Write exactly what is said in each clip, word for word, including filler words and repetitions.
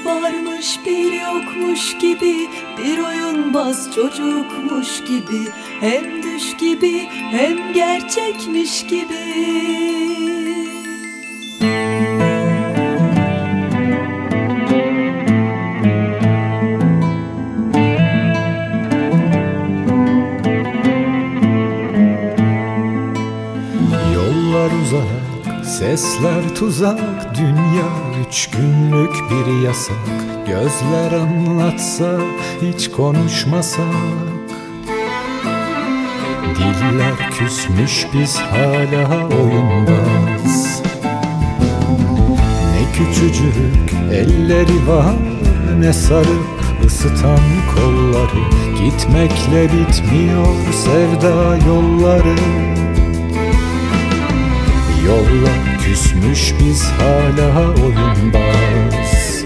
varmış bir yokmuş gibi, bir oyunbaz çocukmuş gibi, hem düş gibi hem gerçekmiş gibi. Yollar uzak, sesler tuzak, dünya üç günlük bir yasak. Gözler anlatsa, hiç konuşmasak. Diller küsmüş, biz hala oyundayız. Ne küçücük elleri var, ne sarıp ısıtan kolları. Gitmekle bitmiyor sevda yolları. Yollar küsmüş, biz hala oyundayız.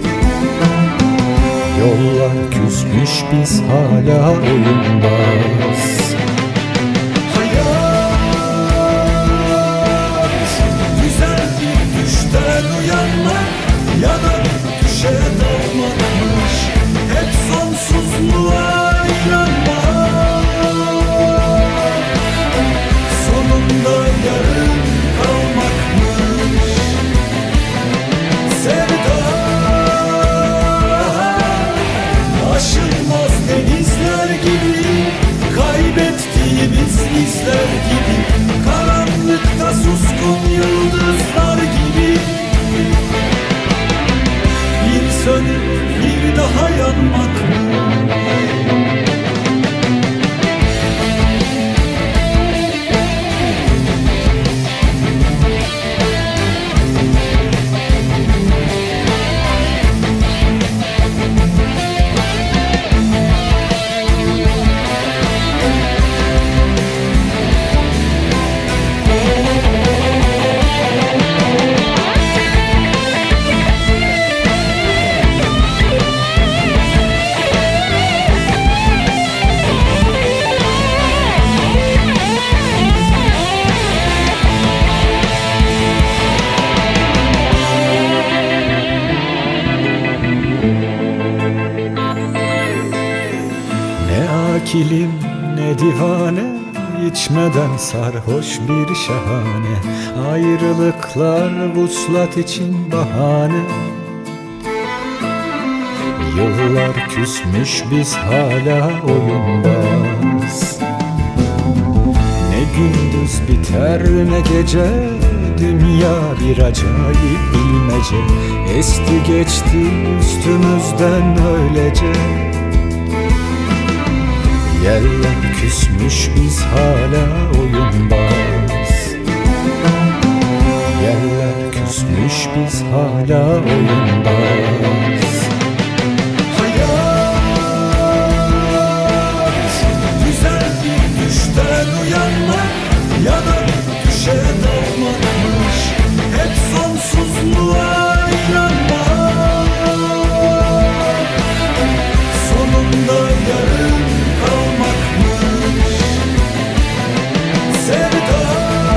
Yollar küsmüş, biz hala oyundayız. Hayat güzel bir düşten uyanmak ya da düşe dalmakmış. Hep sonsuzluğa inanmak, sonunda yarın kalmakmış. Sevda aşılmaz denizler gibi, kaybettiğimiz izler gibi, karanlıkta suskun yıldızlar gibi. Bir sönüp bir daha yanmak mı? Akilim ne divane, içmeden sarhoş bir şahane. Ayrılıklar vuslat için bahane. Yıllar küsmüş, biz hala oyundayız. Ne gündüz biter ne gece, dünya bir acayip bilmece. Esti geçti üstümüzden öylece. Yerler küsmüş, biz hala oyundayız. Yerler küsmüş, biz hala oyundayız. Hayat güzel bir düşten uyanmak ya da düşe dalmakmış. Hep sonsuzluğa inanmak, sonunda yarın kalmakmış. Sevda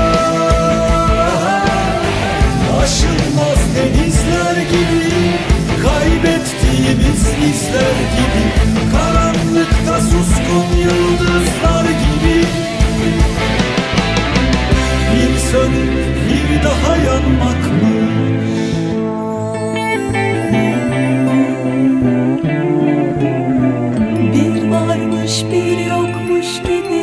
aşılmaz denizler gibi, kaybettiğimiz izler gibi, karanlıkta suskun yıldızlar gibi. Bir sönüp bir daha yanmakmış. Bir varmış bir yokmuş gibi,